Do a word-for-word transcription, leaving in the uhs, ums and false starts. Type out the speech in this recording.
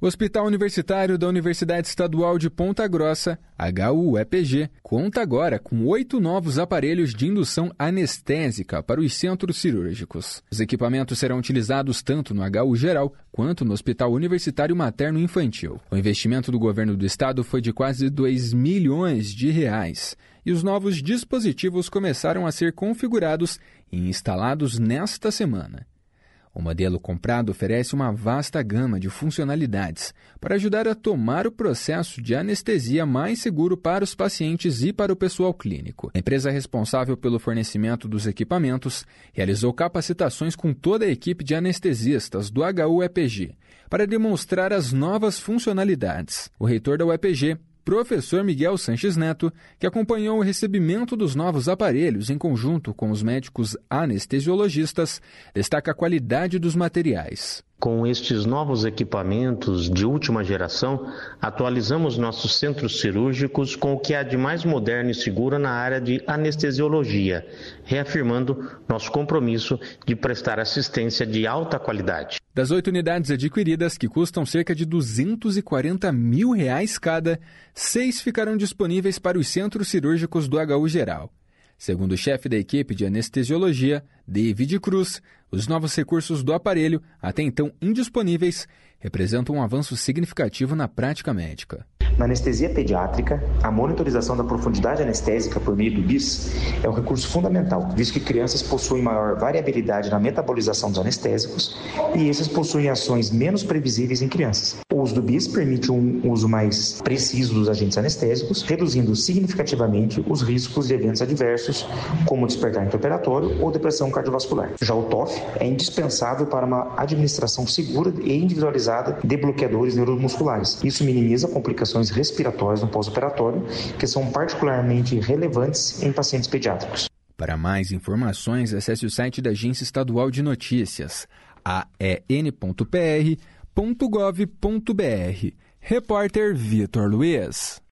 O Hospital Universitário da Universidade Estadual de Ponta Grossa, H U E P G, conta agora com oito novos aparelhos de indução anestésica para os centros cirúrgicos. Os equipamentos serão utilizados tanto no H U geral quanto no Hospital Universitário Materno Infantil. O investimento do governo do estado foi de quase dois milhões de reais e os novos dispositivos começaram a ser configurados e instalados nesta semana. O modelo comprado oferece uma vasta gama de funcionalidades para ajudar a tomar o processo de anestesia mais seguro para os pacientes e para o pessoal clínico. A empresa responsável pelo fornecimento dos equipamentos realizou capacitações com toda a equipe de anestesistas do H U E P G para demonstrar as novas funcionalidades. O reitor da U E P G, professor Miguel Sanches Neto, que acompanhou o recebimento dos novos aparelhos em conjunto com os médicos anestesiologistas, destaca a qualidade dos materiais. Com estes novos equipamentos de última geração, atualizamos nossos centros cirúrgicos com o que há de mais moderno e seguro na área de anestesiologia, reafirmando nosso compromisso de prestar assistência de alta qualidade. Das oito unidades adquiridas, que custam cerca de duzentos e quarenta mil reais cada, seis ficarão disponíveis para os centros cirúrgicos do H U geral. Segundo o chefe da equipe de anestesiologia, David Cruz, os novos recursos do aparelho, até então indisponíveis, representam um avanço significativo na prática médica. Na anestesia pediátrica, a monitorização da profundidade anestésica por meio do B I S é um recurso fundamental, visto que crianças possuem maior variabilidade na metabolização dos anestésicos e esses possuem ações menos previsíveis em crianças. O uso do B I S permite um uso mais preciso dos agentes anestésicos, reduzindo significativamente os riscos de eventos adversos, como despertar intraoperatório ou depressão cardiovascular. Já o T O F é indispensável para uma administração segura e individualizada de bloqueadores neuromusculares. Isso minimiza complicações respiratórias no pós-operatório, que são particularmente relevantes em pacientes pediátricos. Para mais informações, acesse o site da Agência Estadual de Notícias, a e n ponto p r ponto gov ponto b r. Repórter Vitor Luiz.